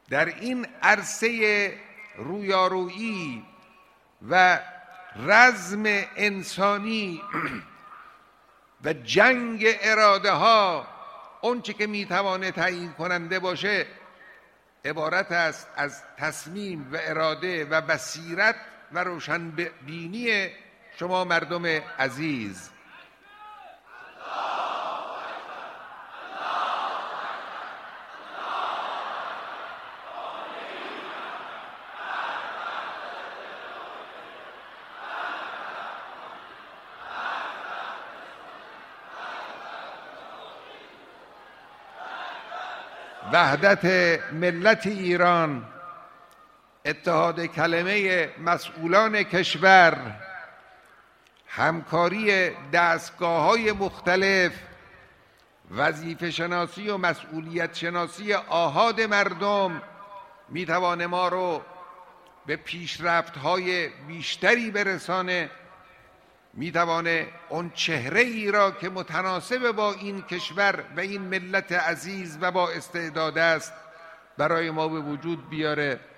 در این عرصه رویارویی و رزم انسانی و جنگ اراده ها، اون چه که میتوانه تعیین کننده باشه عبارت است از تصمیم و اراده و بصیرت و روشنبینی شما مردم عزیز. وحدت ملت ایران، اتحاد کلمه مسئولان کشور، همکاری دستگاه‌های مختلف، وظیفه شناسی و مسئولیت شناسی آحاد مردم میتوانه ما رو به پیشرفت‌های بیشتری برسانه، میتوانه اون چهره ای را که متناسب با این کشور و این ملت عزیز و با استعداد است برای ما به وجود بیاره